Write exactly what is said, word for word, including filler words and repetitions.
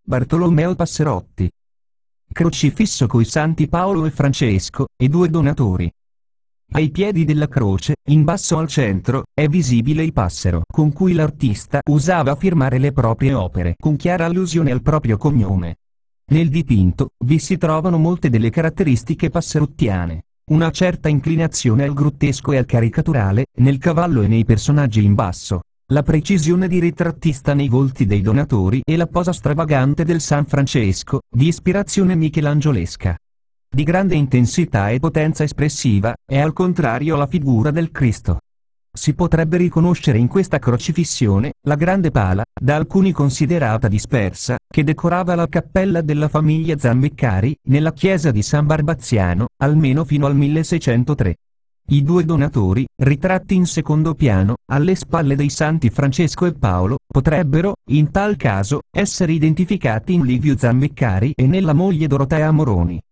Bartolomeo Passerotti. Crocifisso coi santi Paolo e Francesco, e due donatori. Ai piedi della croce, in basso al centro, è visibile il passero con cui l'artista usava firmare le proprie opere, con chiara allusione al proprio cognome. Nel dipinto, vi si trovano molte delle caratteristiche passerottiane. Una certa inclinazione al grottesco e al caricaturale, nel cavallo e nei personaggi in basso. La precisione di ritrattista nei volti dei donatori e la posa stravagante del San Francesco, di ispirazione michelangiolesca. Di grande intensità e potenza espressiva, è al contrario la figura del Cristo. Si potrebbe riconoscere in questa crocifissione, la grande pala, da alcuni considerata dispersa, che decorava la cappella della famiglia Zambeccari, nella chiesa di San Barbaziano, almeno fino al milleseicentotre. I due donatori, ritratti in secondo piano, alle spalle dei santi Francesco e Paolo, potrebbero, in tal caso, essere identificati in Livio Zambeccari e nella moglie Dorotea Moroni.